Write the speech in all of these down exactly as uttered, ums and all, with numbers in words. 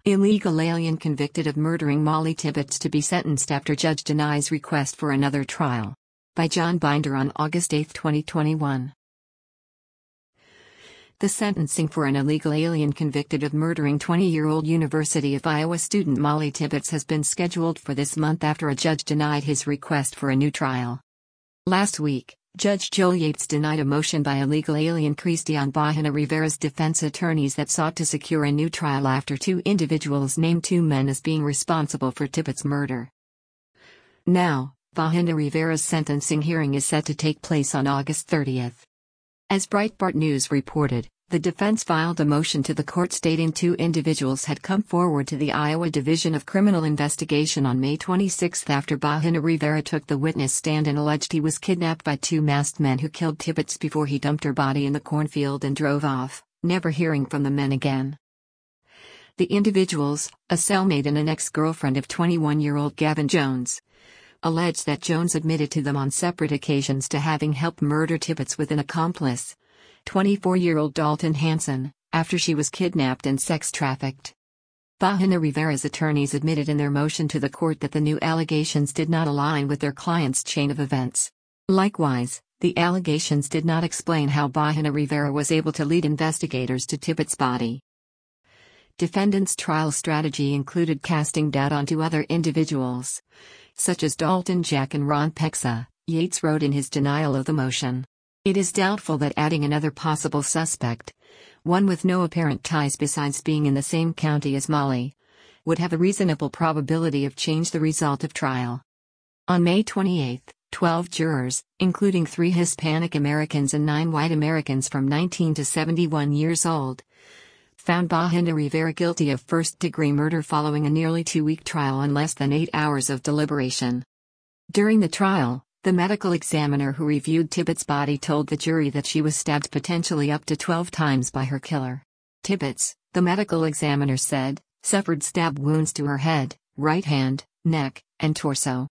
Illegal alien convicted of murdering Molly Tibbetts to be sentenced after judge denies request for another trial. By John Binder on August eighth, twenty twenty-one. The sentencing for an illegal alien convicted of murdering twenty-year-old University of Iowa student Molly Tibbetts has been scheduled for this month after a judge denied his request for a new trial. Last week, Judge Joel Yates denied a motion by illegal alien Cristian Bahena Rivera's defense attorneys that sought to secure a new trial after two individuals named two men as being responsible for Tibbetts' murder. Now, Bahena Rivera's sentencing hearing is set to take place on August thirtieth. As Breitbart News reported, the defense filed a motion to the court stating two individuals had come forward to the Iowa Division of Criminal Investigation on May twenty-sixth after Bahena Rivera took the witness stand and alleged he was kidnapped by two masked men who killed Tibbetts before he dumped her body in the cornfield and drove off, never hearing from the men again. The individuals, a cellmate and an ex-girlfriend of twenty-one-year-old Gavin Jones, alleged that Jones admitted to them on separate occasions to having helped murder Tibbetts with an accomplice, twenty-four-year-old Dalton Hanson, after she was kidnapped and sex-trafficked. Bahena Rivera's attorneys admitted in their motion to the court that the new allegations did not align with their client's chain of events. Likewise, the allegations did not explain how Bahena Rivera was able to lead investigators to Tibbetts' body. Defendants' trial strategy included casting doubt onto other individuals, such as Dalton Jack and Ron Pexa, Yates wrote in his denial of the motion. It is doubtful that adding another possible suspect, one with no apparent ties besides being in the same county as Molly, would have a reasonable probability of change the result of trial. On May twenty-eighth, twelve jurors, including three Hispanic Americans and nine white Americans from nineteen to seventy-one years old, found Bahena Rivera guilty of first-degree murder following a nearly two-week trial and less than eight hours of deliberation. During the trial, the medical examiner who reviewed Tibbetts' body told the jury that she was stabbed potentially up to twelve times by her killer. Tibbetts, the medical examiner said, suffered stab wounds to her head, right hand, neck, and torso.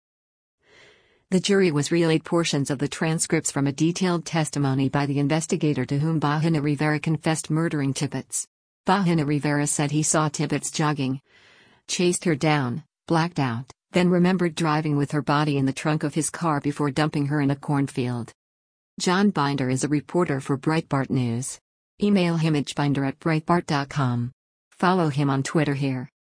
The jury was relayed portions of the transcripts from a detailed testimony by the investigator to whom Bahena Rivera confessed murdering Tibbetts. Bahena Rivera said he saw Tibbetts jogging, chased her down, blacked out, then remembered driving with her body in the trunk of his car before dumping her in a cornfield. John Binder is a reporter for Breitbart News. Email him at binder at breitbart dot com. Follow him on Twitter here.